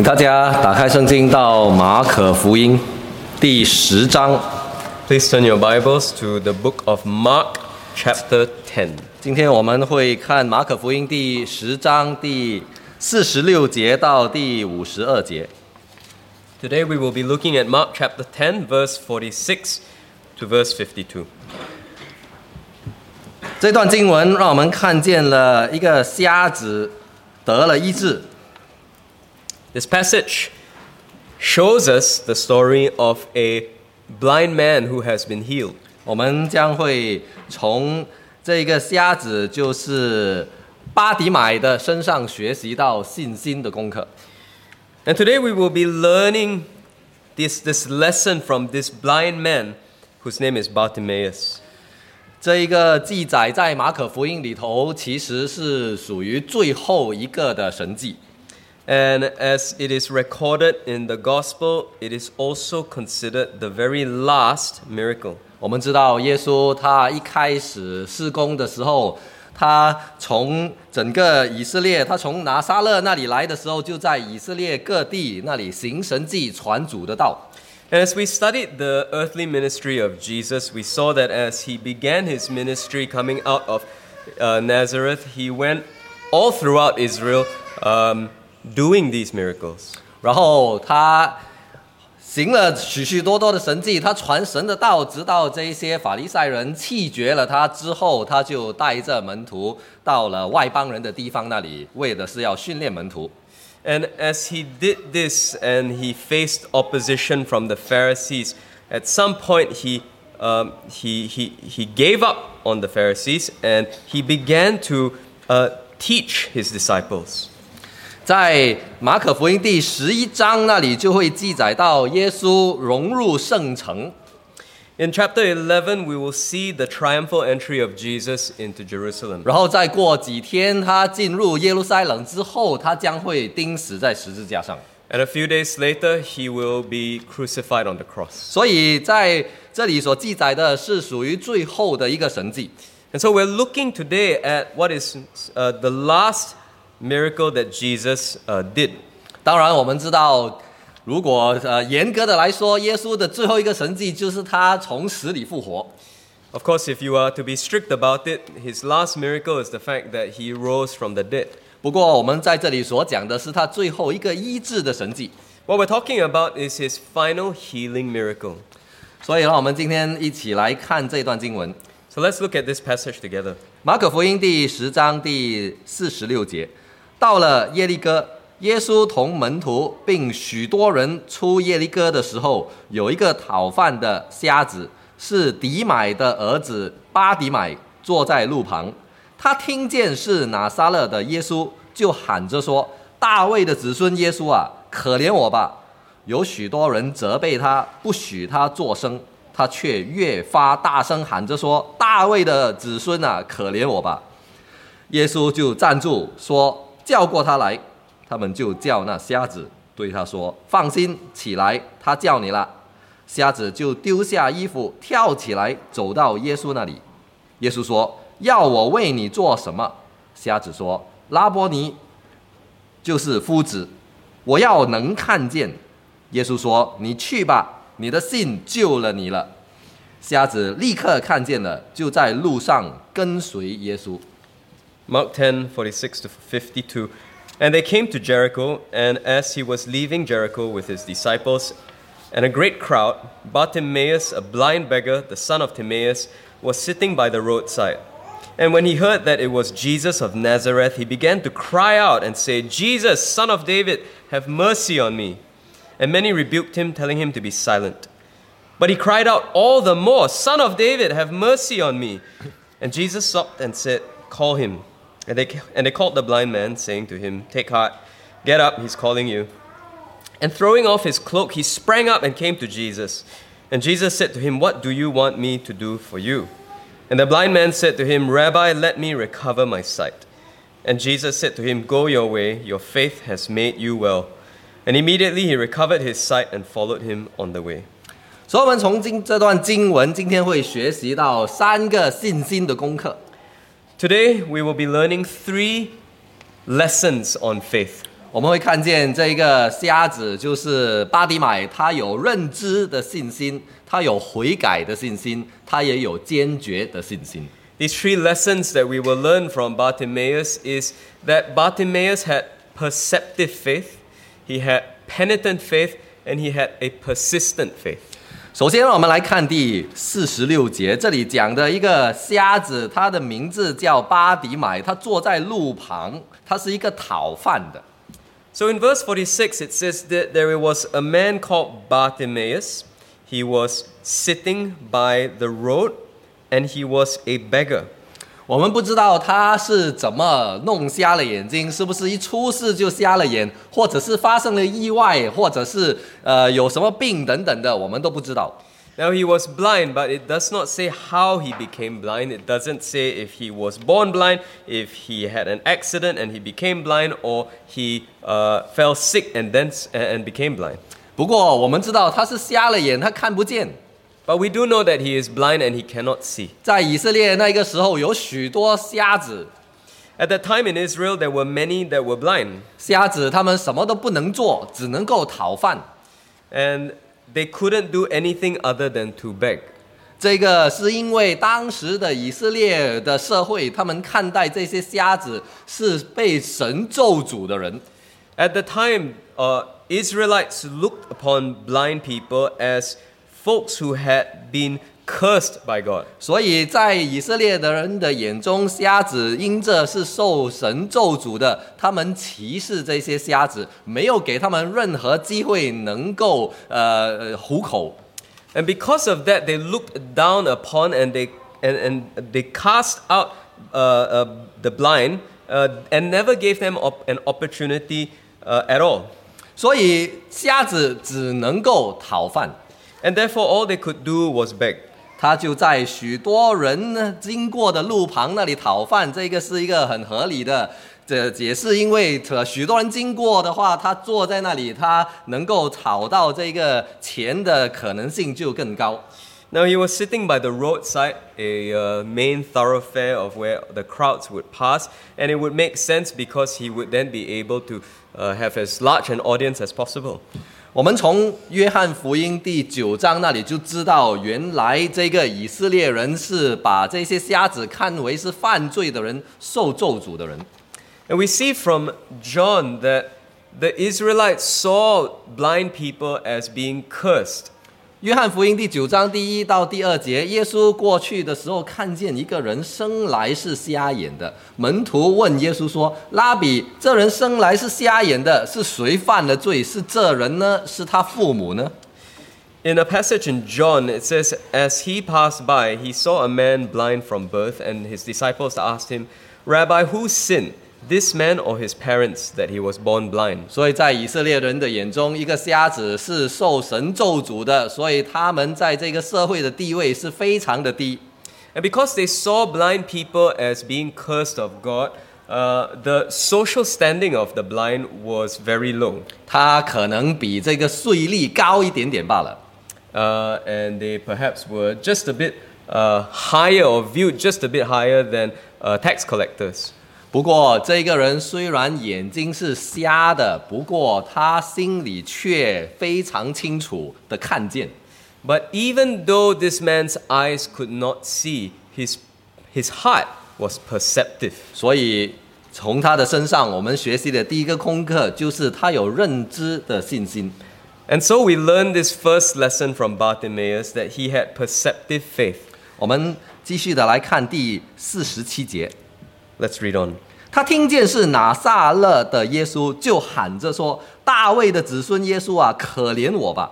大家打开圣经到马可福音第10章。 Please turn your Bibles to the book of Mark, chapter 10. 今天我们会看马可福音第10章第46节到第52节。 Today we will be looking at Mark chapter 10, verse 46 to verse 52. 这段经文让我们看见了一个瞎子得了医治。 This passage shows us the story of a blind man who has been healed. 我们将会从这个瞎子就是巴底买的身上学习到信心的功课。 And today we will be learning this lesson from this blind man whose name is Bartimaeus. 这一个记载在马可福音里头，其实是属于最后一个的神迹。 And as it is recorded in the gospel, it is also considered the very last miracle. 我们知道耶稣他一开始施工的时候，他从整个以色列，他从拿撒勒那里来的时候，就在以色列各地那里行神迹，传主的道。 And as we studied the earthly ministry of Jesus, we saw that as he began his ministry coming out of Nazareth, he went all throughout Israel doing these miracles. 然后他行了许许多多的神迹，他传神的道，直到这一些法利赛人弃绝了他之后，他就带着门徒到了外邦人的地方那里，为的是要训练门徒。 And as he did this and he faced opposition from the Pharisees, at some point he gave up on the Pharisees and he began to teach his disciples. 在马可福音第11章那里就会记载到耶稣融入圣城。 In chapter 11, we will see the triumphal entry of Jesus into Jerusalem. 然后再过几天，他进入耶路撒冷之后，他将会钉死在十字架上。 And a few days later, he will be crucified on the cross. 所以在这里所记载的是属于最后的一个神迹。 And so we're looking today at what is the last miracle that Jesus did. 当然，我们知道，如果严格的来说，耶稣的最后一个神迹就是他从死里复活。 Of course, if you are to be strict about it, his last miracle is the fact that he rose from the dead. 不过，我们在这里所讲的是他最后一个医治的神迹。 What we're talking about is his final healing miracle. 所以，让我们今天一起来看这段经文。 So let's look at this passage together. 马可福音第10章第46节，到了耶利哥，耶稣同门徒并许多人出耶利哥的时候，有一个讨饭的瞎子，是底买的儿子巴底买，坐在路旁。他听见是拿撒勒的耶稣，就喊着说：“大卫的子孙耶稣啊，可怜我吧！”有许多人责备他，不许他作声，他却越发大声喊着说：“大卫的子孙啊，可怜我吧！”耶稣就站住说：“叫过他来。”他们就叫那瞎子，对他说：“放心，起来，他叫你了。”瞎子就丢下衣服，跳起来，走到耶稣那里。耶稣说：“要我为你做什么？”瞎子说：“拉波尼，就是夫子，我要能看见。”耶稣说：“你去吧，你的信救了你了。”瞎子立刻看见了，就在路上跟随耶稣。 Mark 10:46 to 52. And they came to Jericho, and as he was leaving Jericho with his disciples and a great crowd, Bartimaeus, a blind beggar, the son of Timaeus, was sitting by the roadside. And when he heard that it was Jesus of Nazareth, he began to cry out and say, "Jesus, son of David, have mercy on me." And many rebuked him, telling him to be silent. But he cried out all the more, "Son of David, have mercy on me." And Jesus stopped and said, "Call him." And they called the blind man, saying to him, "Take heart, get up, he's calling you." And throwing off his cloak, he sprang up and came to Jesus. And Jesus said to him, "What do you want me to do for you?" And the blind man said to him, "Rabbi, let me recover my sight." And Jesus said to him, "Go your way, your faith has made you well." And immediately he recovered his sight and followed him on the way. 所以我们从这段经文，今天会学习到3个信心的功课。 Today we will be learning 3 lessons on faith. 我们会看见这个瞎子就是巴底买，他有认知的信心，他有悔改的信心，他也有坚决的信心。 These 3 lessons that we will learn from Bartimaeus is that Bartimaeus had perceptive faith, he had penitent faith, and he had a persistent faith. 首先，让我们来看第46节，这里讲的一个瞎子，他的名字叫巴底买，他坐在路旁，他是一个讨饭的。 So in verse 46, it says that there was a man called Bartimaeus. He was sitting by the road, and he was a beggar. 我们不知道他是怎么弄瞎了眼睛，是不是一出事就瞎了眼，或者是发生了意外，或者是有什么病等等的，我们都不知道。 Now he was blind, but it does not say how he became blind. It doesn't say if he was born blind, if he had an accident and he became blind, or he fell sick and became blind. 不过我们知道他是瞎了眼，他看不见。 But we do know that he is blind and he cannot see. 在以色列那个时候，有许多瞎子。 At that time in Israel, there were many that were blind. 瞎子他们什么都不能做，只能够讨饭。 And they couldn't do anything other than to beg. 这个是因为当时的以色列的社会，他们看待这些瞎子是被神咒诅的人。 At the time, Israelites looked upon blind people as folks who had been cursed by God. 所以在以色列的人的眼中，瞎子因着是受神咒诅的，他们歧视这些瞎子，没有给他们任何机会能够糊口。 And because of that, they looked down upon and they cast out the blind and never gave them an opportunity at all. 所以瞎子只能够讨饭。 And therefore, all they could do was beg. 他就在许多人经过的路旁那里讨饭，这个是一个很合理的解释，因为许多人经过的话，他坐在那里，他能够讨到这个钱的可能性就更高。 Now he was sitting by the roadside, a main thoroughfare of where the crowds would pass, and it would make sense because he would then be able to have as large an audience as possible. 我们从约翰福音第9章那里就知道，原来这个以色列人是把这些瞎子看为是犯罪的人，受咒诅的人。 And we see from John that the Israelites saw blind people as being cursed. 约翰福音第9章第1到第2节，耶稣过去的时候看见一个人生来是瞎眼的，门徒问耶稣说：“拉比，这人生来是瞎眼的，是谁犯了罪？是这人呢？是他父母呢？” In a passage in John, it says, as he passed by, he saw a man blind from birth, and his disciples asked him, Rabbi, who sinned, this man or his parents, that he was born blind? 所以在以色列人的眼中，一个瞎子是受神咒诅的，所以他们在这个社会的地位是非常的低。 And because they saw blind people as being cursed of God, the social standing of the blind was very low. 他可能比这个税率高一点点罢了。 And they perhaps were just a bit higher or viewed just a bit higher than tax collectors. 不过这个人虽然眼睛是瞎的，不过他心里却非常清楚的看见。 But even though this man's eyes could not see, his heart was perceptive. 所以从他的身上，我们学习的第一个功课就是他有认知的信心。 And so we learn this first lesson from Bartimaeus, that he had perceptive faith. 我们继续的来看第47节。 Let's read on. 他听见是拿撒勒的耶稣，就喊着说：“大卫的子孙耶稣啊，可怜我吧！”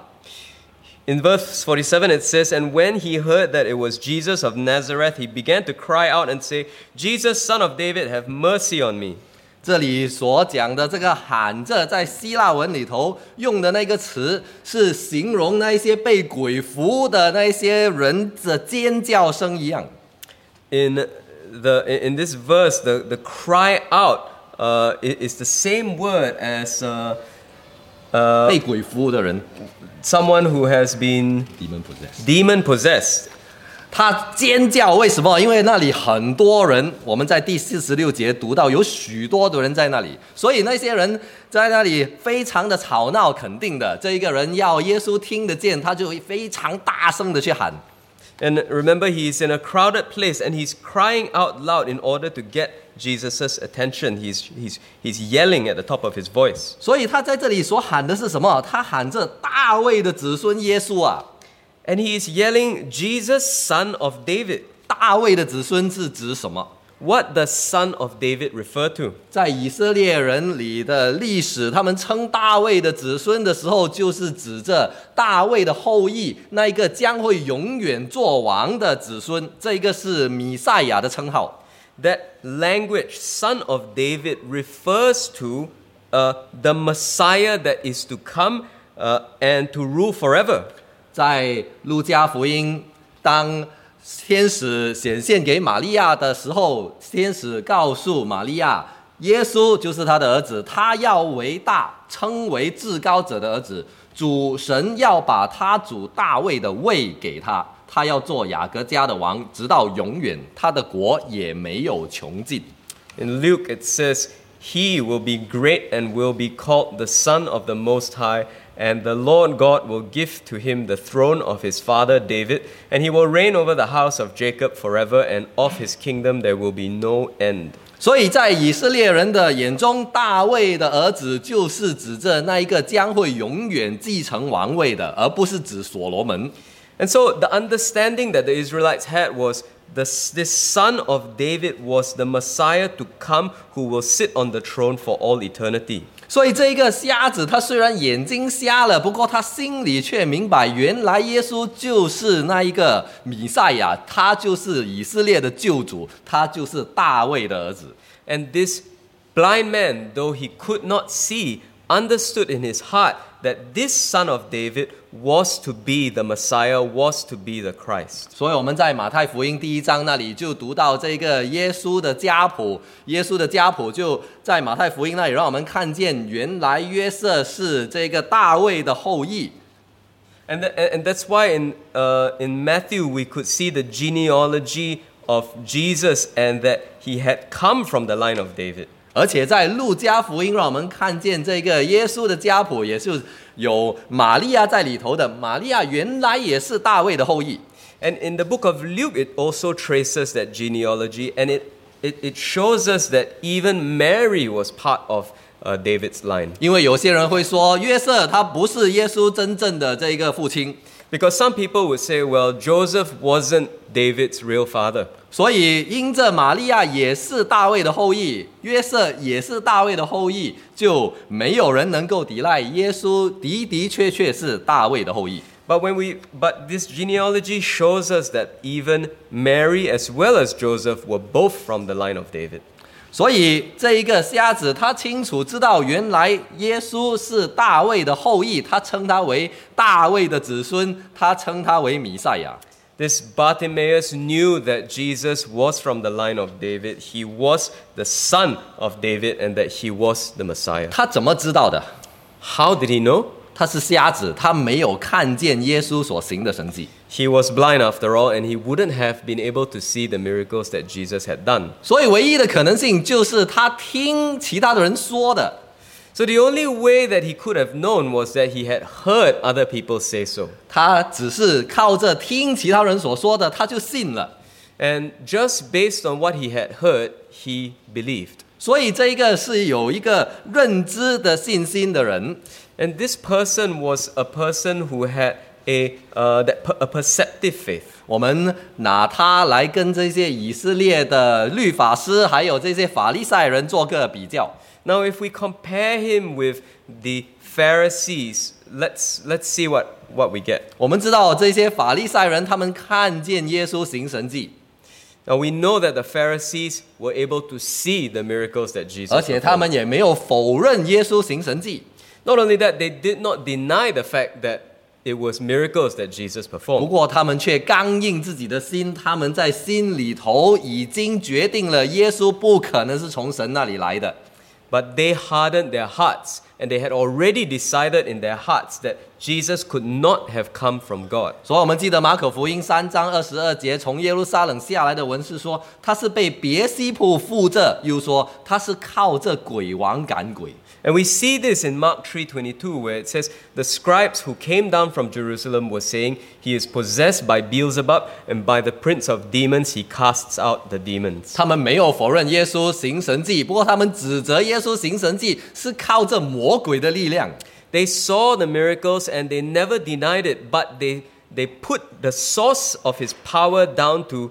In verse 47 it says, And when he heard that it was Jesus of Nazareth, he began to cry out and say, Jesus, son of David, have mercy on me. 这里所讲的这个喊着，在希腊文里头用的那个词，是形容那一些被鬼附的那些人的尖叫声一样。 In this verse, the cry out is the same word as 被鬼附的人 someone who has been demon possessed. 他尖叫，为什么？因为那里很多人，我们在第46节读到有许多的人在那里，所以那些人在那里非常的吵闹，肯定的，这一个人要耶稣听得见，他就会非常大声的去喊。 And remember, he's in a crowded place and he's crying out loud in order to get Jesus' attention. He's yelling at the top of his voice. 所以他在这里所喊的是什么？他喊着大卫的子孙耶稣啊。 And he is yelling, Jesus, son of David. 大卫的子孙是指什么？ What does son of David refer to? 在以色列人里的历史，他们称大卫的子孙的时候，就是指着大卫的后裔，那一个将会永远做王的子孙，这一个是弥赛亚的称号。 That language, son of David, refers to the Messiah that is to come and to rule forever. 在路加福音，当天使显现给玛利亚的时候，天使告诉玛利亚，耶稣就是他的儿子，他要为大，称为至高者的儿子，主神要把他主大卫的位给他，他要做雅各家的王，直到永远，他的国也没有穷尽。 In Luke it says, He will be great and will be called the Son of the Most High, and the Lord God will give to him the throne of his father David, and he will reign over the house of Jacob forever, and of his kingdom there will be no end. 所以在以色列人的眼中，大卫的儿子就是指着那一个将会永远继承王位的，而不是指所罗门。 And so the understanding that the Israelites had was this son of David was the Messiah to come who will sit on the throne for all eternity. 所以这一个瞎子，他虽然眼睛瞎了，不过他心里却明白，原来耶稣就是那一个弥赛亚，他就是以色列的救主，他就是大卫的儿子。 And this blind man, though he could not see, understood in his heart that this son of David was to be the Messiah, was to be the Christ. 所以我们在马太福音第1章那里就读到这个耶稣的家谱，耶稣的家谱就在马太福音那里让我们看见，原来约瑟是这个大卫的后裔。 And that's why in Matthew we could see the genealogy of Jesus and that he had come from the line of David. 而且在路加福音让我们看见这个耶稣的家谱也是有玛利亚在里头的，玛利亚原来也是大卫的后裔。 And in the book of Luke it also traces that genealogy, and it shows us that even Mary was part of David's line. 因为有些人会说约瑟他不是耶稣真正的这个父亲， Because some people would say, well, Joseph wasn't David's real father. 所以因着玛利亚也是大卫的后裔，约瑟也是大卫的后裔，就没有人能够抵赖耶稣的确是大卫的后裔。 But this genealogy shows us that even Mary as well as Joseph were both from the line of David. 所以这一个瞎子他清楚知道，原来耶稣是大卫的后裔，他称他为大卫的子孙，他称他为弥赛亚。 This Bartimaeus knew that Jesus was from the line of David. He was the son of David and that he was the Messiah. 他怎么知道的？ How did he know? 他是瞎子，他没有看见耶稣所行的神迹。 He was blind after all, and he wouldn't have been able to see the miracles that Jesus had done. 所以唯一的可能性就是他听其他的人说的。 So the only way that he could have known was that he had heard other people say so. 他只是靠着听其他人所说的，他就信了。 And just based on what he had heard, he believed. 所以这一个是有一个认知的信心的人。 And this person was a person who had a perceptive faith. 我们拿他来跟这些以色列的律法师，还有这些法利赛人做个比较。 Now, if we compare him with the Pharisees, let's see what we get. 我们知道这些法利赛人，他们看见耶稣行神迹， Now, we know that the Pharisees were able to see the miracles that Jesus 而且他 performed. 们也没有否认耶稣行神迹。 Not only that, they did not deny the fact that it was miracles that Jesus 不 performed. 过他们却刚硬自己的心，他们在心里头已经决定了，耶稣不可能是从神那里来的。 But they hardened their hearts and they had already decided in their hearts that Jesus could not have come from God. 所以我们记得马可福音3章22节，从耶路撒冷下来的文士说，他是被别西卜附着，又说他是靠着鬼王赶鬼。 And we see this in Mark 3:22, where it says, the scribes who came down from Jerusalem were saying, he is possessed by Beelzebub, and by the prince of demons he casts out the demons. 他们没有否认耶稣行神迹，不过他们指责耶稣行神迹是靠着魔鬼的力量。 They saw the miracles and they never denied it, but they put the source of his power down to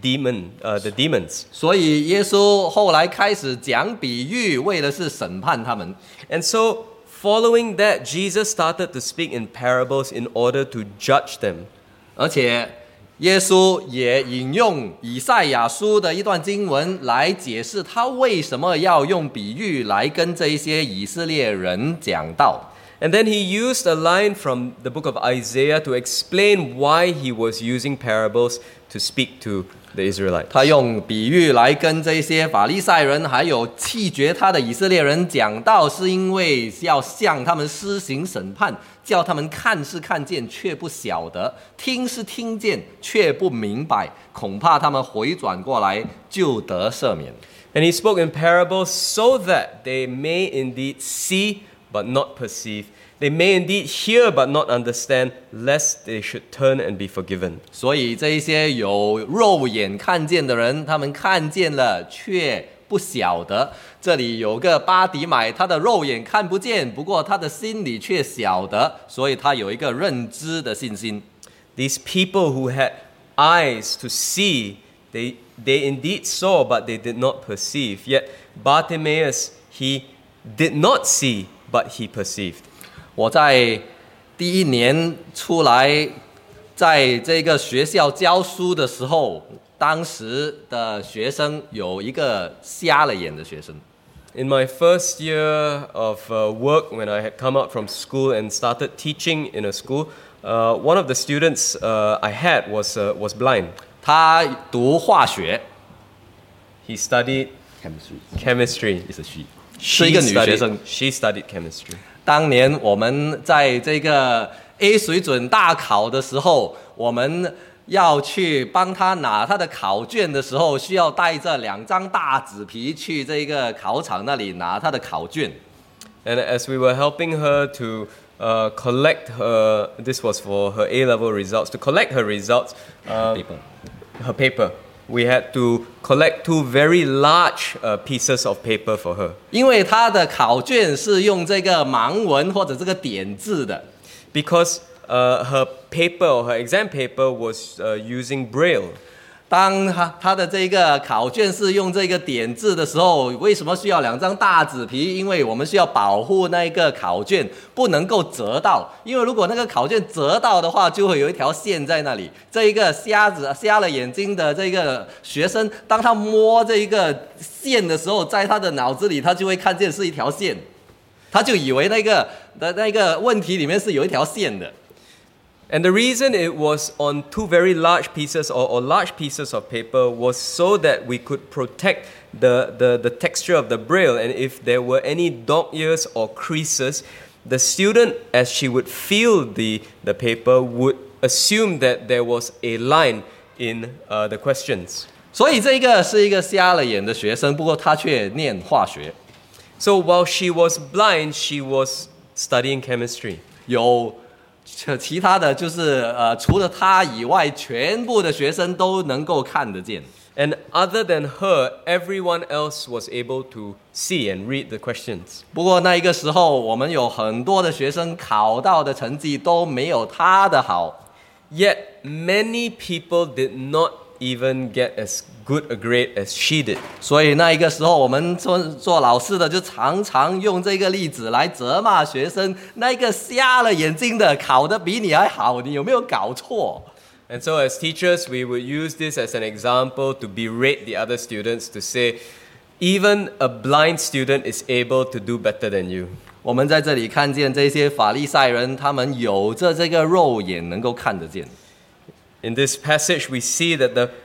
the demons. 所以耶稣后来开始讲比喻，为的是审判他们。 And so, following that, Jesus started to speak in parables in order to judge them. 而且耶稣也引用以赛亚书的一段经文来解释他为什么要用比喻来跟这一些以色列人讲道。 And then he used a line from the book of Isaiah to explain why he was using parables to speak to the Israelites. 他用比喻来跟这些法利赛人还有弃绝他的以色列人讲道，是因为要向他们施行审判，叫他们看是看见却不晓得，听是听见却不明白，恐怕他们回转过来就得赦免。 And he spoke in parables so that they may indeed see but not perceive. They may indeed hear but not understand, lest they should turn and be forgiven. 所以这一些有肉眼看见的人，他们看见了却不晓得。这里有个巴底买，他的肉眼看不见，不过他的心里却晓得，所以他有一个认知的信心。 These people who had eyes to see, they indeed saw, but they did not perceive. Yet Bartimaeus, he did not see, but he perceived. 我在第一年出来，在这个学校教书的时候，当时的学生有一个瞎了眼的学生。 In my first year of work, when I had come out from school and started teaching in a school, one of the students I had was blind. 他读化学 He studied chemistry. 是一个女学生。 She studied chemistry. 当年我们在这个 A 水准大考的时候，我们要去帮他拿他的考卷的时候，需要带着2张大纸皮去这个考场那里拿他的考卷。 And as we were helping her to collect her, this was for her A-level results, to collect her results, her paper, we had to collect 2 very large pieces of paper for her. 因为他的考卷是用这个盲文或者这个点字的。 Because her paper or her exam paper was using Braille. 当他的这个考卷是用这个点字的时候，为什么需要2张大纸皮？因为我们需要保护那个考卷不能够折到，因为如果那个考卷折到的话，就会有一条线在那里。这一个瞎了眼睛的这个学生，当他摸这一个线的时候，在他的脑子里，他就会看见是一条线，他就以为那个问题里面是有一条线的。 And the reason it was on 2 very large pieces or large pieces of paper was so that we could protect the texture of the Braille. And if there were any dog ears or creases, the student, as she would feel the paper, would assume that there was a line in the questions. 所以这个是一个瞎了眼的学生，不过他却念化学。 So while she was blind, she was studying chemistry. 有其他的就是除了他以外，全部的学生都能够看得见。 And other than her, everyone else was able to see and read the questions. 不过那一个时候，我们有很多的学生考到的成绩都没有他的好。 Yet many people did not even get as good a grade as she did. 所以那一个时候，我们做老师的就常常用这个例子来责骂学生。那一个瞎了眼睛的考得比你还好，你有没有搞错？ And so as teachers, we would use this as an example to berate the other students, to say, even a blind student is able to do better than you. 我们在这里看见这些法利赛人，他们有着这个肉眼能够看得见。 In this passage, we see that the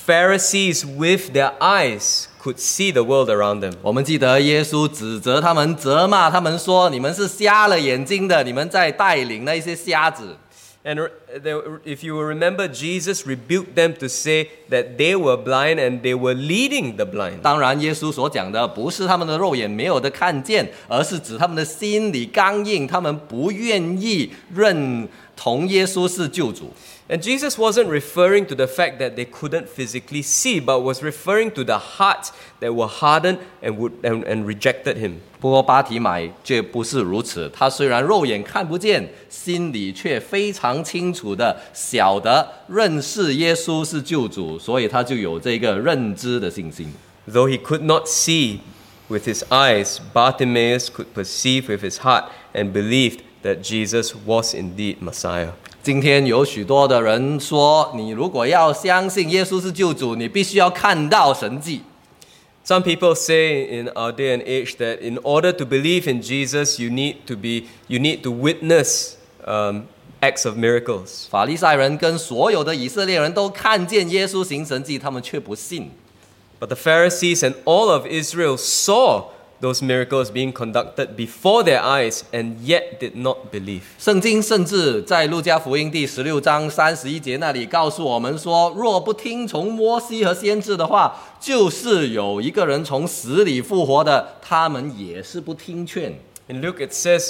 Pharisees with their eyes could see the world around them. 我们记得耶稣指责他们、责骂他们说：“你们是瞎了眼睛的，你们在带领那些瞎子。” And if you will remember, Jesus rebuked them to say that they were blind and they were leading the blind. 当然，耶稣所讲的不是他们的肉眼没有的看见，而是指他们的心里刚硬，他们不愿意认同耶稣是救主。 And Jesus wasn't referring to the fact that they couldn't physically see, but was referring to the hearts that were hardened and rejected him. 不过巴提买却不是如此，他虽然肉眼看不见，心里却非常清楚的晓得认识耶稣是救主，所以他就有这个认知的信心。 Though he could not see with his eyes, Bartimaeus could perceive with his heart and believed that Jesus was indeed Messiah. 今天有许多的人说，你如果要相信耶稣是救主，你必须要看到神迹。 Some people say in our day and age that in order to believe in Jesus, you need to witness acts of miracles. 法利赛人跟所有的以色列人都看见耶稣行神迹，他们却不信。 But the Pharisees and all of Israel saw those miracles being conducted before their eyes and yet did not believe. 圣经甚至在路加福音第16章31节那里告诉我们说，若不听从摩西和先知的话，就是有一个人从死里复活的，他们也是不听劝。 In Luke it says,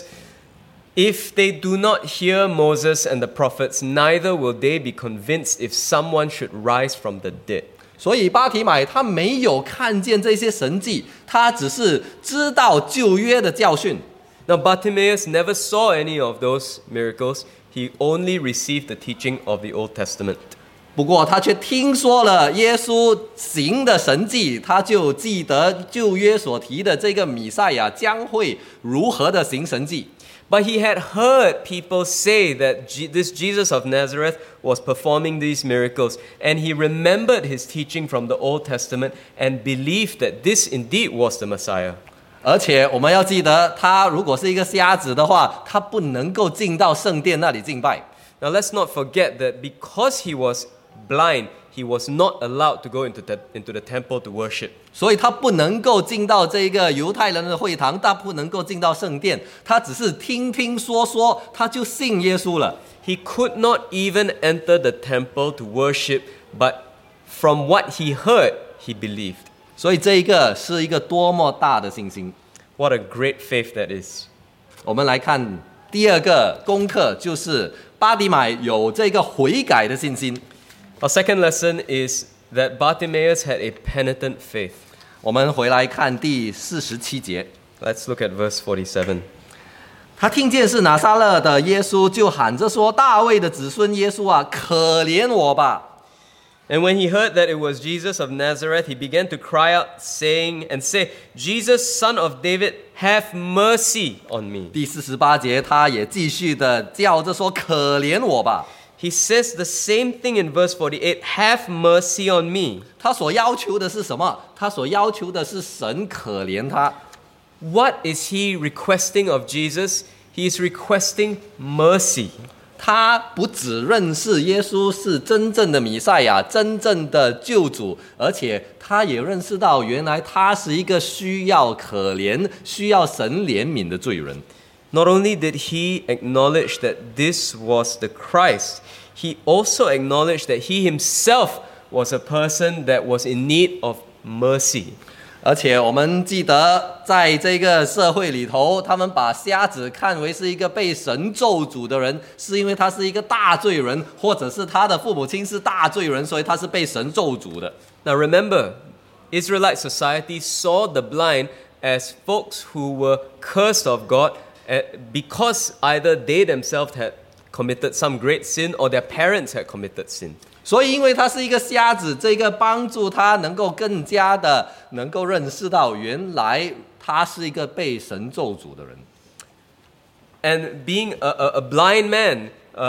if they do not hear Moses and the prophets, neither will they be convinced if someone should rise from the dead. 所以巴提买他没有看见这些神迹，他只是知道旧约的教训。 Now Bartimaeus never saw any of those miracles. He only received the teaching of the Old Testament. 不过他却听说了耶稣行的神迹，他就记得旧约所提的这个弥赛亚将会如何的行神迹。 But he had heard people say that this Jesus of Nazareth was performing these miracles, and he remembered his teaching from the Old Testament and believed that this indeed was the Messiah. 而且我们要记得，他如果是一个瞎子的话，他不能够进到圣殿那里敬拜。 Now let's not forget that because he was blind, he was not allowed to go into the temple to worship. 所以他不能够进到这个犹太人的会堂，他不能够进到圣殿，他只是听听说说，他就信耶稣了。 He could not even enter the temple to worship, but from what he heard, he believed. 所以这一个是一个多么大的信心！ What a great faith that is. 我们来看第二个功课，就是巴底买有这个悔改的信心。 Our second lesson is that Bartimaeus had a penitent faith. 我们回来看第47节， Let's look at verse 47. 他听见是拿撒勒的耶稣，就喊着说：“大卫的子孙耶稣啊，可怜我吧！” And when he heard that it was Jesus of Nazareth, he began to cry out, say, Jesus, son of David, have mercy on me. 第48节，他也继续的叫着说：“可怜我吧！” He says the same thing in verse 48, have mercy on me. 他所要求的是什么？他所要求的是神可怜他。 What is he requesting of Jesus? He is requesting mercy. 他不只认识耶稣是真正的弥赛亚、真正的救主，而且他也认识到，原来他是一个需要可怜、需要神怜悯的罪人。 Not only did he acknowledge that this was the Christ, he also acknowledged that he himself was a person that was in need of mercy. 而且我们记得，在这个社会里头，他们把瞎子看为是一个被神咒诅的人，是因为他是一个大罪人，或者是他的父母亲是大罪人，所以他是被神咒诅的。 Now remember, Israelite society saw the blind as folks who were cursed of God because either they themselves had committed some great sin or their parents had committed sin. 所以因为他是一个瞎子，这个帮助他能够更加的能够认识到，原来他是一个被神咒诅的人。 And being a blind man,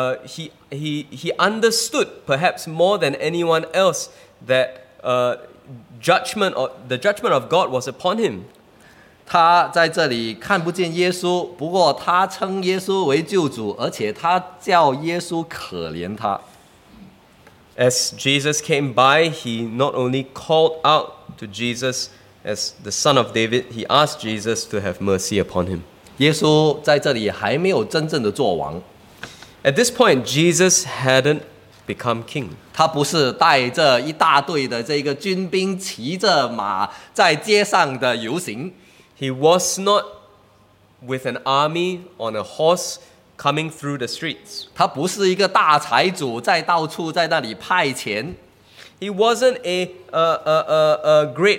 he understood perhaps more than anyone else that the judgment of God was upon him. 他在这里看不见耶稣，不过他称耶稣为救主，而且他叫耶稣可怜他。 As Jesus came by, he not only called out to Jesus as the Son of David, he asked Jesus to have mercy upon him. 耶稣在这里还没有真正的做王， At this point, Jesus hadn't become king. 他不是带着一大队的这个军兵骑着马在街上的游行， He was not with an army on a horse coming through the streets. 他不是一个大财主在到处在那里派钱， He wasn't a great,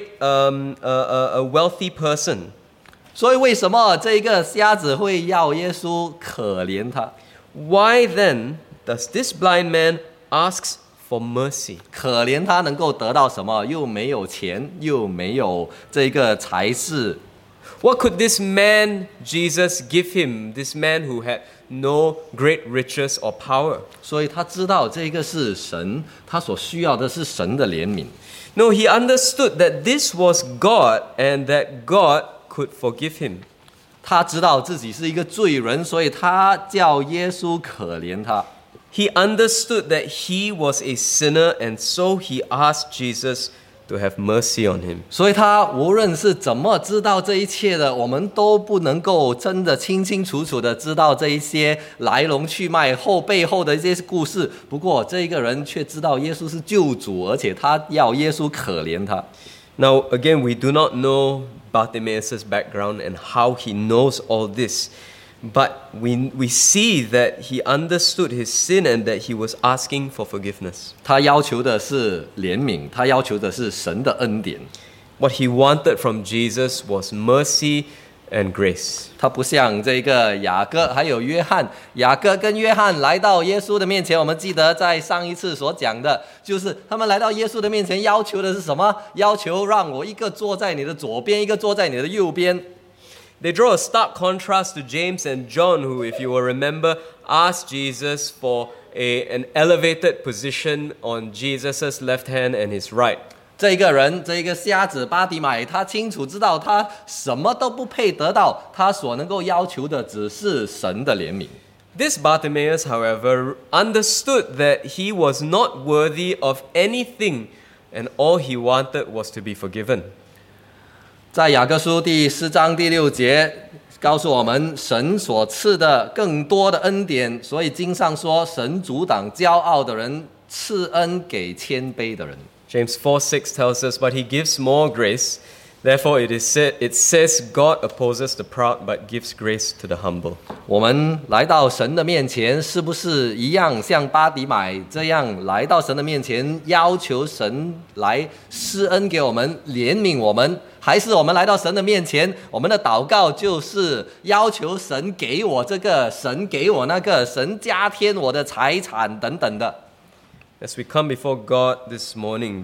a wealthy person. 所以为什么这个瞎子会要耶稣可怜他？ Why then does this blind man ask for mercy? 可怜他能够得到什么？又没有钱，又没有这个财势， What could this man, Jesus, give him? This man who had no great riches or power. 所以他知道这个是神，他所需要的是神的怜悯。 No, he understood that this was God and that God could forgive him. 他知道自己是一个罪人，所以他叫耶稣可怜他。 He understood that he was a sinner, and so he asked Jesus to have mercy on him. 所以他无论是怎么知道这一切的，我们都不能够真的清清楚楚的知道这一些来龙去脉背后的这些故事。不过这一个人却知道耶稣是救主，而且他要耶稣可怜他。 Now, again, we do not know Bartimaeus' background and how he knows all this. But we see that he understood his sin and that he was asking for forgiveness. 他要求的是怜悯，他要求的是神的恩典。 What he wanted from Jesus was mercy and grace. 他不像这个雅各还有约翰，雅各跟约翰来到耶稣的面前，我们记得在上一次所讲的，就是他们来到耶稣的面前，要求的是什么？要求让我一个坐在你的左边，一个坐在你的右边。 They draw a stark contrast to James and John, who, if you will remember, asked Jesus for an elevated position on Jesus' left hand and his right. 这个人，这个瞎子巴底买，他清楚知道他什么都不配得到，他所能够要求的只是神的怜悯。 This Bartimaeus, however, understood that he was not worthy of anything, and all he wanted was to be forgiven. 在雅各书第4章第6节告诉我们，神所赐的更多的恩典，所以经上说，神阻挡骄傲的人，赐恩给谦卑的人。 James 4:6 tells us, "But he gives more grace. Therefore it says, God opposes the proud, but gives grace to the humble." 我们来到神的面前，是不是一样像巴底买这样来到神的面前，要求神来施恩给我们，怜悯我们？还是我们来到神的面前，我们的祷告就是要求神给我这个，神给我那个，神加添我的财产等等的？ As we come before God this morning,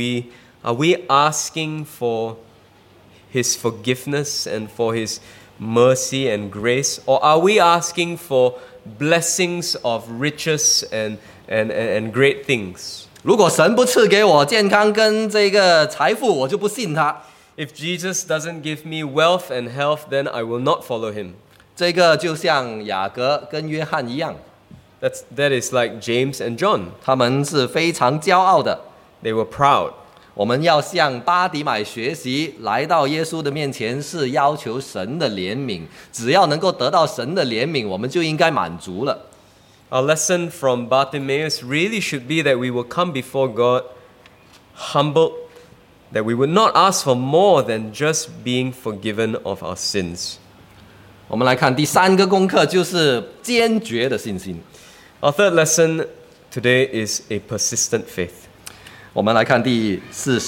are we asking for His forgiveness and for His mercy and grace, or are we asking for blessings of riches and great things? 如果神不赐给我健康跟这个财富，我就不信他。 If Jesus doesn't give me wealth and health, then I will not follow Him. 这个就像雅各跟约翰一样， That is like James and John. 他们是非常骄傲的。 They were proud. 我们要向巴底买学习，来到耶稣的面前是要求神的怜悯，只要能够得到神的怜悯，我们就应该满足了。 Our lesson from Bartimaeus really should be that we will come before God humbled, that we would not ask for more than just being forgiven of our sins. 我们来看第3个功课，就是坚决的信心。 Our third lesson today is a persistent faith. 我们来看第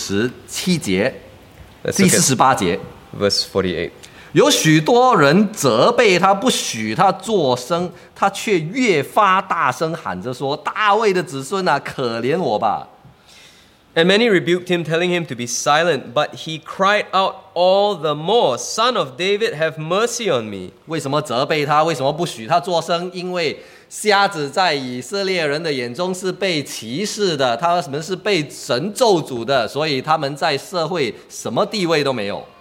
47节， Let's 第 look at 48节。 verse 48. 有许多人责备他，不许他作声，他却越发大声喊着说：“大卫的子孙啊，可怜我吧！” And many rebuked him, telling him to be silent. But he cried out all the more, "Son of David, have mercy on me." 为什么责备他？为什么不许他作声？因为瞎子在以色列人的眼中是被歧视的，他们是被神咒诅的，所以他们在社会什么地位都没有。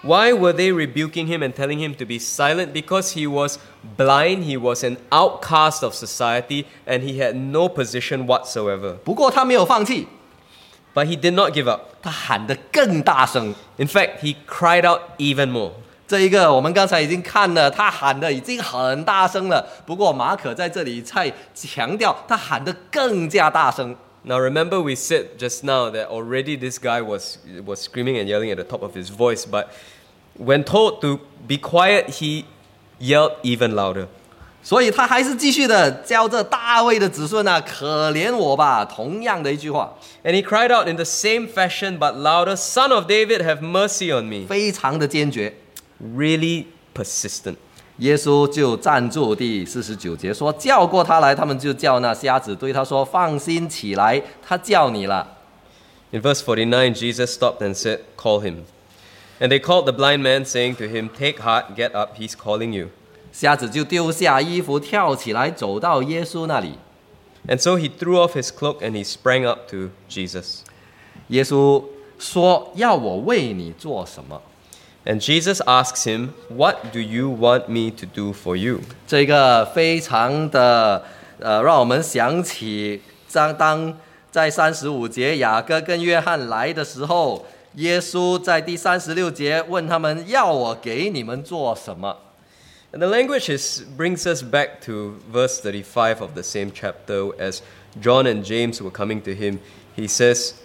Why were they rebuking him and telling him to be silent? Because he was blind, he was an outcast of society, and he had no position whatsoever. 不过他没有放弃， But he did not give up. 他喊得更大声。 In fact, he cried out even more. 这一个我们刚才已经看了，他喊的已经很大声了。不过马可在这里再强调，他喊得更加大声。 Now remember we said just now that already this guy was screaming and yelling at the top of his voice, but when told to be quiet, he yelled even louder. 所以他还是继续的叫这大卫的子孙啊，可怜我吧，同样的一句话， And he cried out in the same fashion but louder, Son of David, have mercy on me. 非常的坚决。 Really persistent. 耶稣就站住，第49节说：“叫过他来，他们就叫那瞎子，对他说：放心起来，他叫你了。” In verse 49, Jesus stopped and said, Call him. And they called the blind man, saying to him, Take heart, get up, he's calling you. 瞎子就丢下衣服，跳起来，走到耶稣那里。 And so he threw off his cloak and he sprang up to Jesus. 耶稣说：“要我为你做什么？” And Jesus asks him, What do you want me to do for you? 这个非常的让我们想起当在35节雅各跟约翰来的时候，耶稣在第36节问他们：“要我给你们做什么？” And the language brings us back to verse 35 of the same chapter. As John and James were coming to him, he says,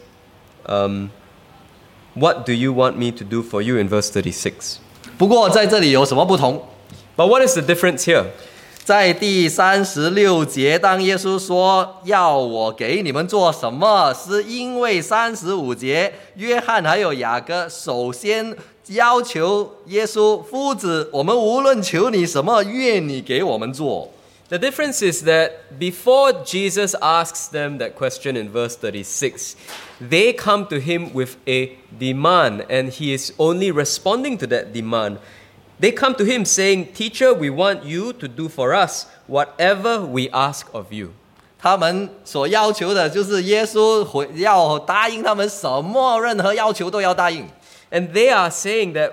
What do you want me to do for you? In verse 36. 不过在这里有什么不同？ But what is the difference here? 在第36节，当耶稣说要我给你们做什么，是因为35节约翰还有雅各首先要求耶稣：夫子，我们无论求你什么，愿你给我们做。 The difference is that before Jesus asks them that question in verse 36, they come to him with a demand, and he is only responding to that demand. They come to him saying, Teacher, we want you to do for us whatever we ask of you. 他们所要求的就是耶稣要答应他们什么，任何要求都要答应。 And they are saying that,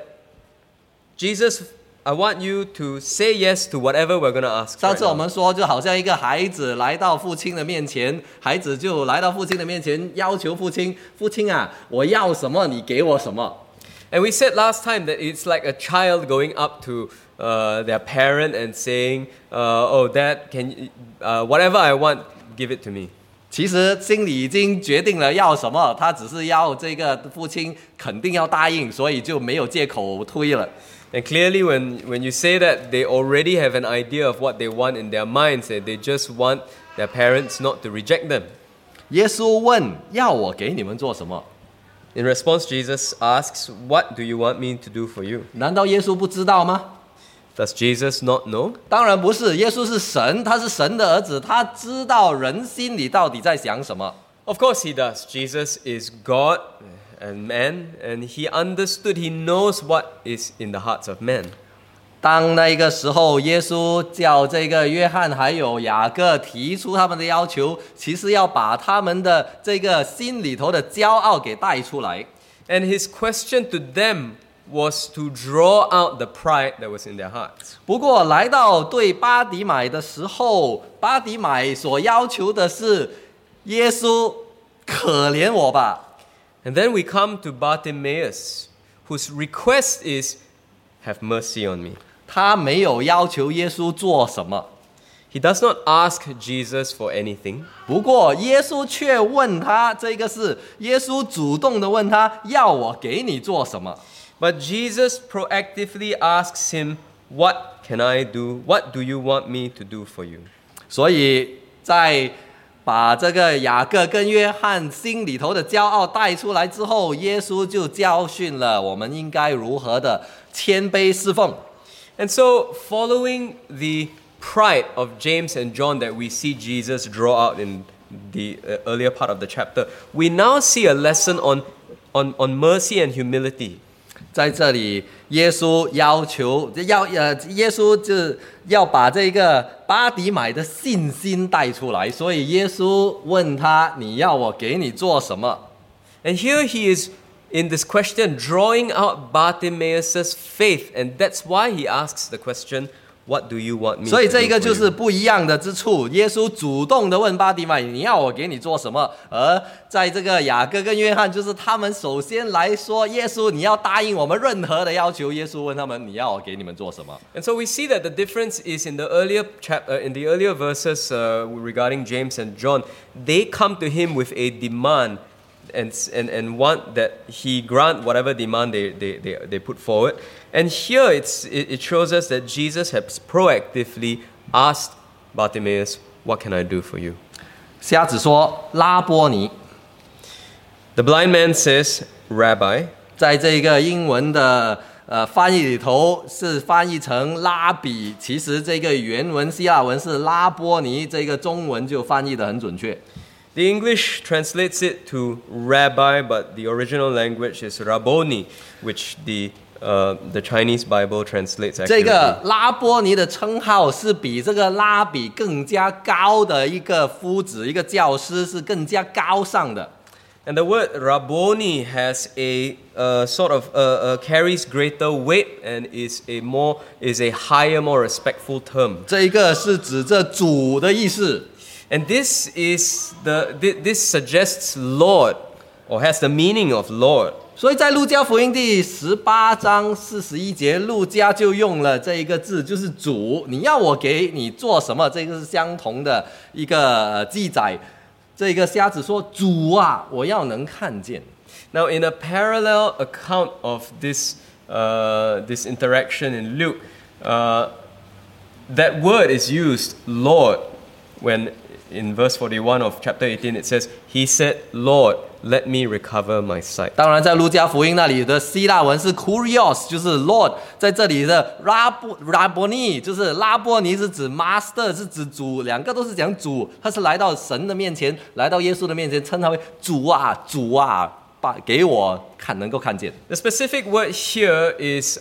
Jesus, I want you to say yes to whatever we're going to ask. 上 Right 次我 now. 们说，就好像一个孩子来到父亲的面前，孩子就来到父亲的面前，要求父亲：父亲啊，我要什么，你给我什么。 And we said last time that it's like a child going up to their parent and saying, "Oh, Dad, whatever I want, give it to me." 其实心里已经决定了要什么，他只是要这个父亲肯定要答应，所以就没有借口推了。 And clearly, when you say that, they already have an idea of what they want in their minds, and they just want their parents not to reject them. 耶稣问：要我给你们做什么？ In response, Jesus asks, "What do you want me to do for you?" 难道耶稣不知道吗？ Does Jesus not know? 当然不是，耶稣是神，他是神的儿子，他知道人心里到底在想什么。 Of course he does. Jesus is God and man, and he understood, he knows what is in the hearts of men. 当那个时候，耶稣叫这个约翰还有雅各提出他们的要求，其实要把他们的这个心里头的骄傲给带出来。 And his question to them was to draw out the pride that was in their hearts. 不过来到对巴迪买的时候，巴迪买所要求的是耶稣可怜我吧。 And then we come to Bartimaeus, whose request is, "Have mercy on me." 他没有要求耶稣做什么， He does not ask Jesus for anything. 不过耶稣却问他，这个是耶稣主动的问他，要我给你做什么？ But Jesus proactively asks him, "What can I do? What do you want me to do for you?" 所以在把这个雅各跟约翰心里头的骄傲带出来之后，耶稣就教训了我们应该如何的谦卑侍奉。 And so, following the pride of James and John that we see Jesus draw out in the earlier part of the chapter, we now see a lesson on mercy and humility. 在这里，耶稣要求耶稣就要把这个巴迪买的信心带出来，所以耶稣问他：“你要我给你做什么？” And here he is in this question, drawing out Bartimaeus' faith. And that's why he asks the question, What do you want me 所以 to 这 do 个就 for 是 you? 不一样的之处。耶稣主动的问巴底买，你要我给你做什么？而在这个雅各跟约翰，就是他们首先来说，耶稣你要答应我们任何的要求。耶稣问他们，你要我给你们做什么？ And so we see that the difference is in the earlier verses regarding James and John. They come to him with a demand and want that he grant whatever demand they put forward. And here it shows us that Jesus has proactively asked Bartimaeus, What can I do for you? 瞎子说拉波尼， The blind man says, Rabbi. 在这个英文的翻译里头是翻译成拉比，其实这个原文希腊文是拉波尼，这个中文就翻译得很准确。 The English translates it to rabbi, but the original language is Rabboni, which the Chinese Bible translates 这 accurately. 个拉波尼的称号是比这个拉比更加高的一个夫子，一个教师是更加高尚的。 And the word Rabboni has a sort of carries greater weight and is a higher, more respectful term. 这一个是指着主的意思。 And this suggests Lord, or has the meaning of Lord. 所以在路加福音第18章41节，路加就用了这一个字，就是主。你要我给你做什么？这个是相同的一个记载。这个瞎子说：“主啊，我要能看见。” Now, in a parallel account of this interaction in Luke, that word is used, Lord, when in verse 41 of chapter 18 it says, He said, Lord, let me recover my sight. 当然，在路加福音那里的希腊文是 kurios， 就是 Lord。在这里的拉波尼，就是拉波尼是指 master， 是指主，两个都是讲主。他是来到神的面前，来到耶穌的面前，称他为主啊，主啊，给我看，能够看见。 The specific word here is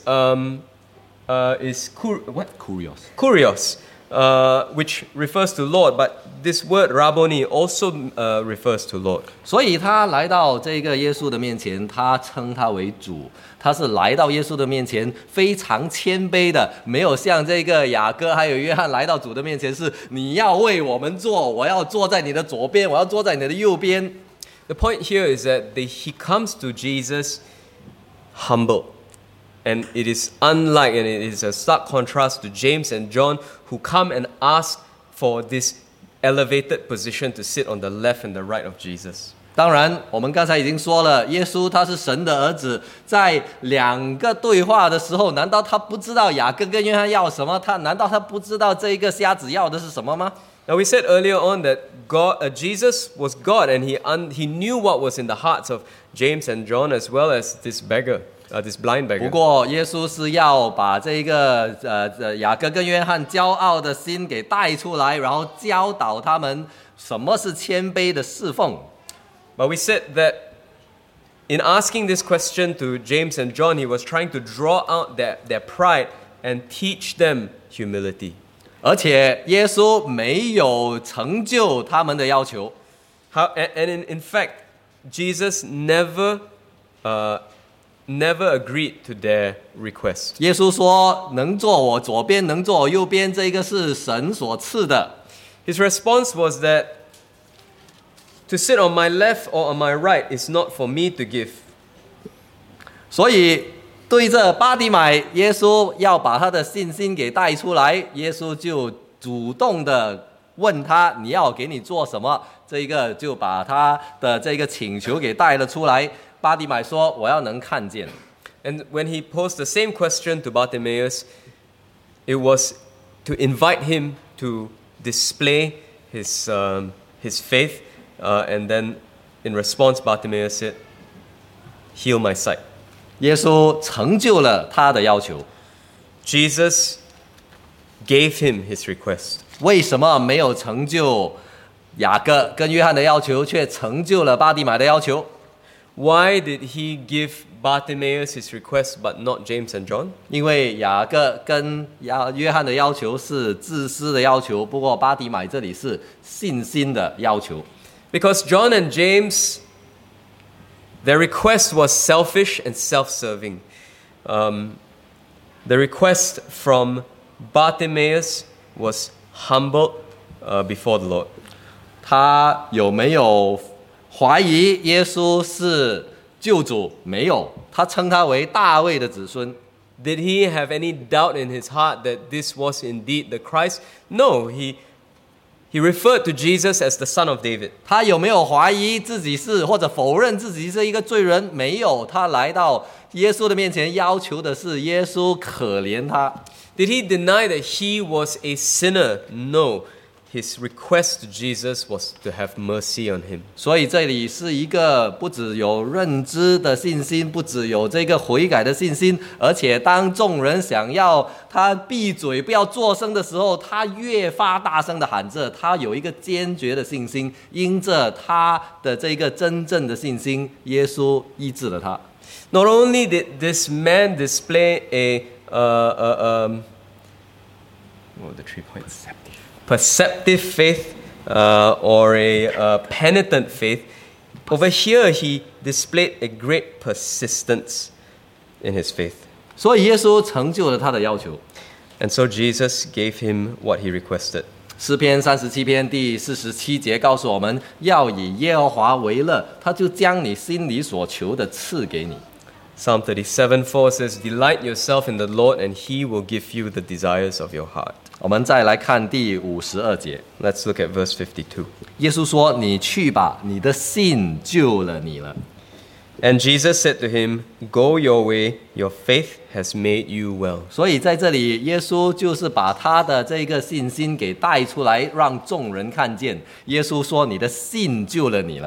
kurios, which refers to Lord, but this word Rabboni also refers to Lord. 所以他来到这个耶稣的面前，他称他为主。他是来到耶稣的面前，非常谦卑的，没有像这个雅各还有约翰来到主的面前是你要为我们做，我要坐在你的左边，我要坐在你的右边。 The point here is that he comes to Jesus humble. And it is unlike, and it is a stark contrast to James and John, who come and ask for this elevated position to sit on the left and the right of Jesus. 当然，我们刚才已经说了，耶稣他是神的儿子，在两个对话的时候，难道他不知道雅各跟约翰要什么？难道他不知道这一个瞎子要的是什么吗？ Now we said earlier on that Jesus was God, and he knew what was in the hearts of James and John as well as this beggar. This blind 不 beggar. 过，耶稣是要把这个雅各跟约翰骄傲的心给带出来，然后教导他们什么是谦卑的侍奉。 But we said that in asking this question to James and John, he was trying to draw out their pride and teach them humility. 而且，耶稣没有成就他们的要求。 And in fact, Jesus never agreed to their request. 耶稣说：“能坐我左边，能坐我右边，这个是神所赐的。” His response was that to sit on my left or on my right is not for me to give. 所以，对着巴底买，耶稣要把他的信心给带出来。耶稣就主动的问他：“你要给你做什么？”这一个就把他的这个请求给带了出来。巴底买说：“我要能看见。” And when he posed the same question to Bartimaeus, it was to invite him to display his faith, and then in response, Bartimaeus said, "Heal my sight." 耶稣成就了他的要求。 Jesus gave him his request. 为什么没有成就雅各跟约翰的要求，却成就了巴底买的要求？ Why did he give Bartimaeus his request but not James and John? 因为雅各跟约翰的要求是自私的要求，不过巴底买这里是信心的要求。 Because John and James Their request was selfish and self-serving. The request from Bartimaeus was humbled before the Lord. 他有没有怀疑耶稣是救主？没有，他称他为大卫的子孙。 Did he have any doubt in his heart that this was indeed the Christ? No, he referred to Jesus as the son of David. 他有没有怀疑自己是或者否认自己是一个罪人？没有，他来到耶稣的面前，要求的是耶稣可怜他。 Did he deny that he was a sinner? No. His request to Jesus was to have mercy on him. 所以这里是一个不只有认知的信心，不只有这个悔改的信心，而且当众人想要他闭嘴不要作声的时候，他越发大声的喊着，他有一个坚决的信心，因着他的这个真正的信心，耶稣医治了他。 Not only did this man display what were the 3 points? Perceptive faith or a penitent faith. Over here, he displayed a great persistence in his faith. 所以耶稣成就了他的要求。 And so Jesus gave him what he requested. 诗篇37篇第47节告诉我们，要以耶和华为乐，他就将你心里所求的赐给你。 Psalm 37:4 says, "Delight yourself in the Lord, and He will give you the desires of your heart." 我们再来看第52节， Let's look at verse 52. 耶稣说：“你去吧，你的信救了你了。” And Jesus said to him, "Go your way, your faith has made you well." 所以在这里，耶稣就是把他的这个信心给带出来，让众人看见。耶稣说：“你的信救了你了。”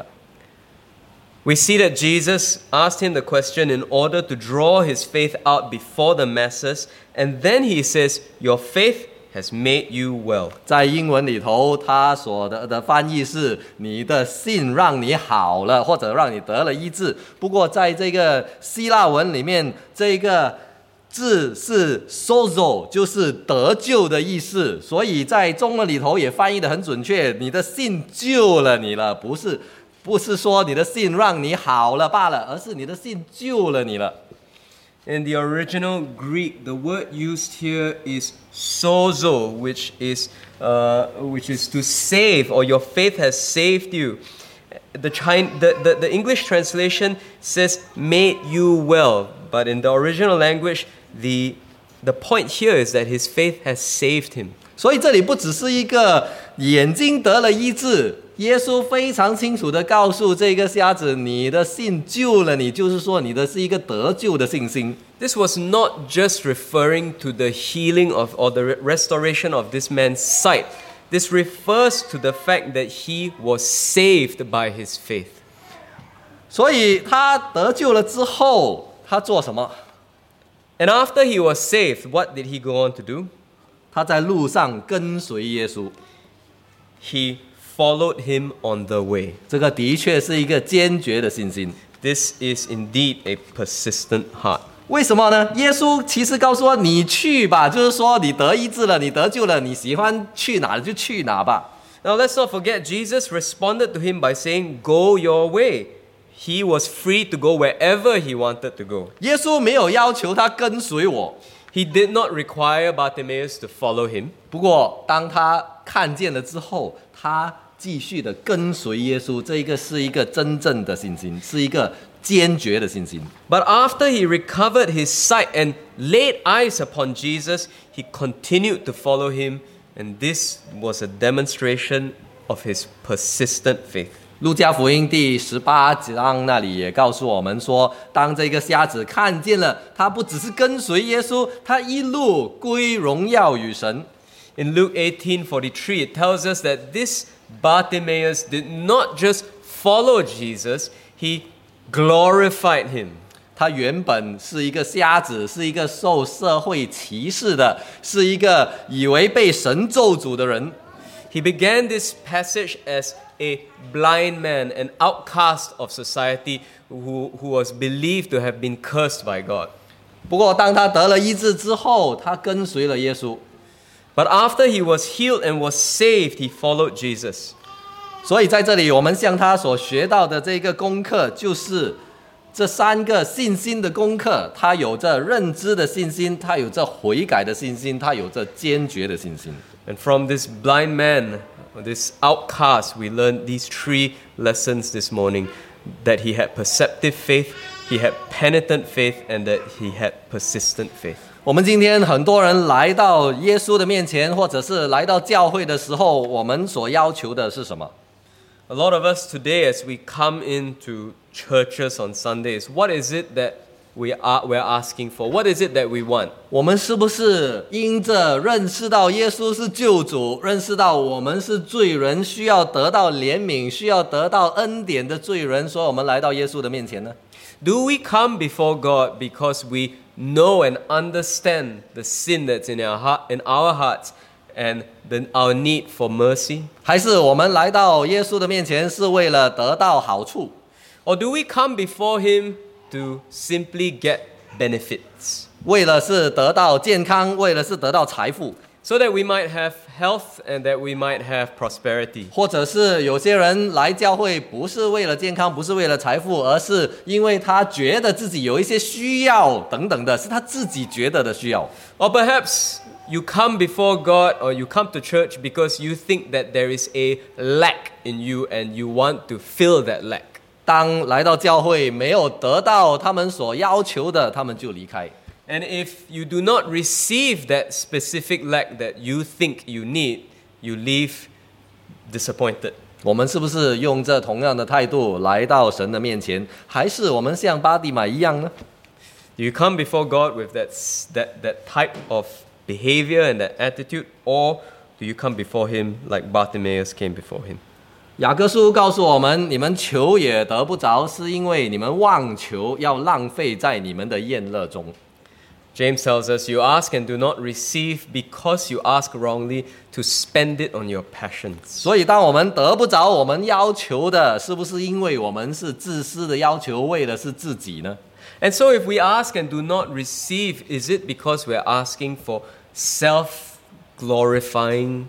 We see that Jesus asked him the question in order to draw his faith out before the masses, and then he says, "Your faith has made you well." 在英文里头，他所的翻译是“你的信让你好了”，或者让你得了医治。不过，在这个希腊文里面，这个字是 sozo， 就是得救的意思。所以在中文里头也翻译得很准确，你的信救了你了，不是说你的信让你好了罢了，而是你的信救了你了。 In the original Greek, the word used here is sozo, which is to save, or your faith has saved you. The English translation says "made you well," but in the original language, the point here is that his faith has saved him. 所以这里不只是一个眼睛得了医治，耶稣非常清楚地告诉这个瞎子，你的信救了你，就是说你的是一个得救的信心。 This was not just referring to the healing of or the restoration of this man's sight. This refers to the fact that he was saved by his faith. 所以他得救了之后，他做什么？ And after he was saved, what did he go on to do? 他在路上跟随耶稣。 He followed him on the way. 这个的确是一个坚决的信心。 This is indeed a persistent heart. 为什么呢？耶稣其实告诉我，你去吧，就是说你得医治了，你得救了，你喜欢去哪就去哪吧。 Now let's not forget, Jesus responded to him by saying, "Go your way." He was free to go wherever he wanted to go. 耶稣没有要求他跟随我， He did not require Bartimaeus to follow him. 不过当他看见了之后，他继续的跟随耶稣，这一个是一个真正的信心，是一个坚决的信心。 But after he recovered his sight and laid eyes upon Jesus, he continued to follow him, and this was a demonstration of his persistent faith. 路加福音第18章那里也告诉我们说，当这个瞎子看见了，他不只是跟随耶稣，他一路归荣耀与神。 In Luke 18:43, it tells us that this Bartimaeus did not just follow Jesus, he glorified him. 他原本是一个瞎子，是一个受社会歧视的，是一个以为被神咒诅的人。 He began this passage as a blind man, an outcast of society who was believed to have been cursed by God. 不过当他得了医治之后，他跟随了耶稣。 But after he was healed and was saved, he followed Jesus. 所以在这里，我们向他所学到的这个功课，就是这3个信心的功课，他有着认知的信心，他有着悔改的信心，他有着坚决的信心。 And from this blind man, or this outcast, we learned these 3 lessons this morning: that he had perceptive faith, he had penitent faith, and that he had persistent faith. 我们今天很多人来到耶稣的面前，或者是来到教会的时候，我们所要求的是什么？ A lot of us today, as we come into churches on Sundays, what is it that we're asking for? What is it that we want? 我们是不是因着认识到耶稣是救主，认识到我们是罪人，需要得到怜悯，需要得到恩典的罪人，所以我们来到耶稣的面前呢？ Do we come before God because we know and understand the sin that's in our hearts, and then our need for mercy? 还是我们来到耶稣的面前是为了得到好处？ Or do we come before Him to simply get benefits, 为了是得到健康，为了是得到财富， so that we might have health and that we might have prosperity? 或者是有些人来教会不是为了健康，不是为了财富，而是因为他觉得自己有一些需要等等的，是他自己觉得的需要。 Or perhaps you come before God, or you come to church because you think that there is a lack in you and you want to fill that lack. 当来到教会没有得到他们所要求的，他们就离开。 And if you do not receive that specific lack that you think you need, you leave disappointed. 我们是不是用这同样的态度来到神的面前，还是我们像巴底买一样呢？ Do you come before God with that type of behavior and that attitude, or do you come before Him like Bartimaeus came before Him? 雅各书告诉我们，你们求也得不着，是因为你们妄求，要浪费在你们的宴乐中。 James tells us, you ask and do not receive because you ask wrongly to spend it on your passions. 所以当我们得不着我们要求的，是不是因为我们是自私的要求，为的是自己呢？ And so if we ask and do not receive, is it because we're asking for self-glorifying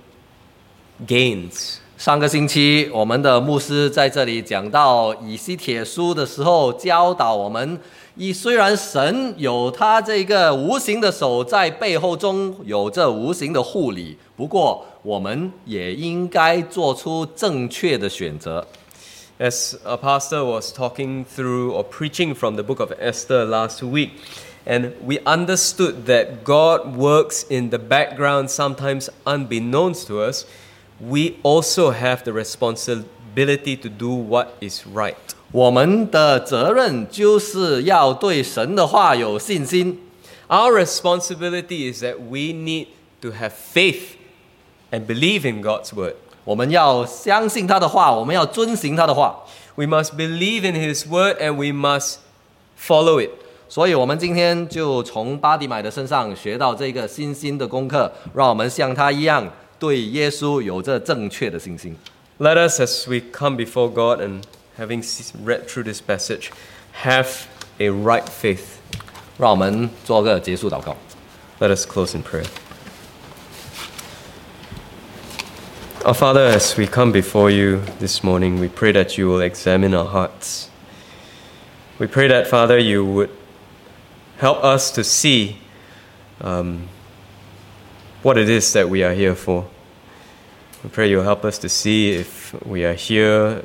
gains? 上个星期，我们的牧师在这里讲到以西帖书的时候，教导我们，虽然神有他这个无形的手在背后中有这无形的护理，不过我们也应该做出正确的选择。 As a pastor was talking through or preaching from the book of Esther last week, and we understood that God works in the background, sometimes unbeknownst to us, we also have the responsibility to do what is right. 我们的责任就是要对神的话有信心。 Our responsibility is that we need to have faith and believe in God's word. 我们要相信他的话，我们要遵行他的话。 We must believe in His word and we must follow it. 所以我们今天就从巴底买的身上学到这个信心的功课，让我们像他一样对耶稣有着正确的信心。 Let us, as we come before God and having read through this passage, have a right faith. 让我们做个结束祷告。 Let us close in prayer. Our Father, as we come before you this morning, we pray that you will examine our hearts. We pray that, Father, you would help us to see what it is that we are here for. We pray you'll help us to see if we are here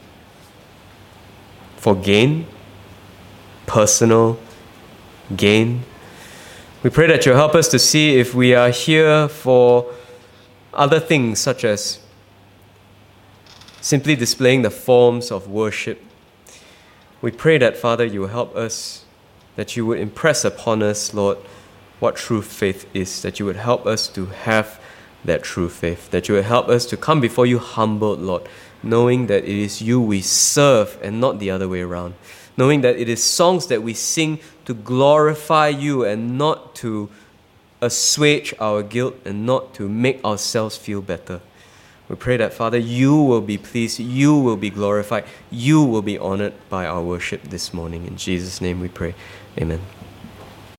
for gain, personal gain. We pray that you'll help us to see if we are here for other things, such as simply displaying the forms of worship. We pray that, Father, you will help us, that you would impress upon us, Lord, what true faith is, that you would help us to have that true faith, that you would help us to come before you humbled, Lord, knowing that it is you we serve and not the other way around, knowing that it is songs that we sing to glorify you and not to assuage our guilt and not to make ourselves feel better. We pray that, Father, you will be pleased, you will be glorified, you will be honored by our worship this morning. In Jesus' name we pray. Amen.